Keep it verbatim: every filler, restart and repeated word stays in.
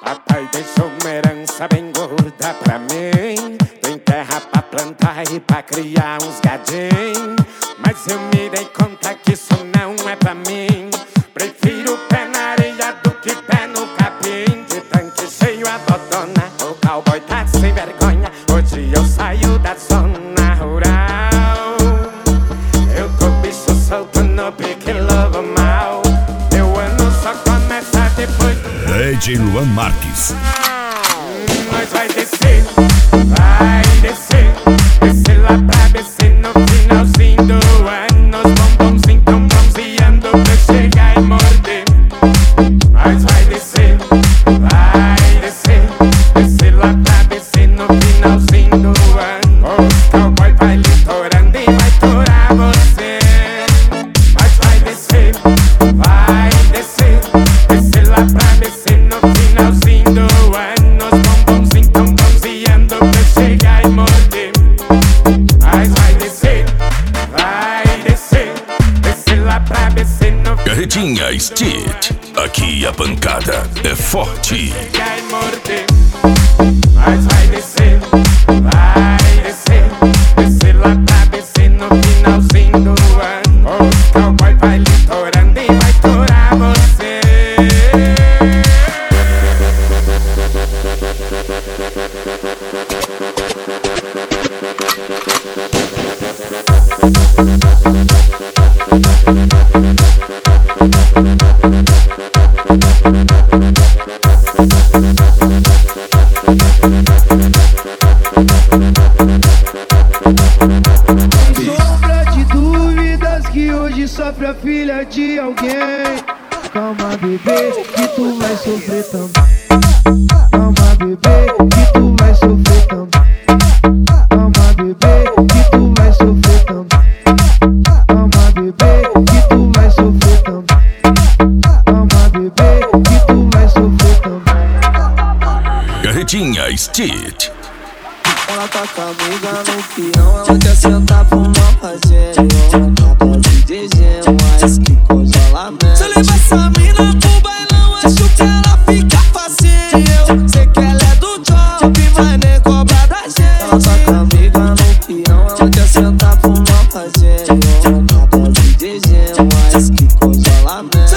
Papai deixou uma herança bem gorda pra mim. Tem terra pra plantar e pra criar uns gadinhos. Mas eu me dei conta que isso não é pra mim. Prefiro pé na areia do que pé no capim. De tanque cheio a dodona, o cowboy tá sem vergonha. Hoje eu saio da zona rural. Eu tô bicho solto no pique lobo mal. Meu ano só começa depois do... D J Luan Marques. Nós vai descer, vai descer, descer lá pra descer no finalzinho do ano. Os bombonzinhos tão bronzeando pra chegar e morder. Nós vai descer, vai descer, descer lá pra descer no finalzinho do ano. Os cowboy vai litorando e vai torar você. Nós vai descer, vai descer, descer lá pra descer no finalzinho do ano. Os bombonzinhos tão bronzeando pra chegar e morder. Nós vai descer, vai descer, descer lá pra descer no Carretinha Stitch. Aqui a pancada é forte. chegar e morder. Nós vai descer, vai descer, descer lá pra descer no finalzinho do ano. Os cowboy vai litorando e vai torar você. Sombra de dúvidas que hoje sofre a filha de alguém. Calma, bebê, que tu vai sofrer também. Calma, bebê, que tu vai sofrer também. Calma, bebê, que tu vai sofrer também. Calma, bebê, que tu vai sofrer também. Calma, bebê, que tu vai sofrer também. Carretinha Stitch. Ela tá com a amiga no peão, ela quer sentar pro mal fazer. Ela tá de D J, um ice que congelamento. Se eu levar essa mina pro bailão, acho que ela fica facinho. Sei que ela é do job, mas nem cobra da gente. Ela tá com a amiga no peão, ela quer sentar pro mal fazer. Ela tá de D J, um ice que congelamento.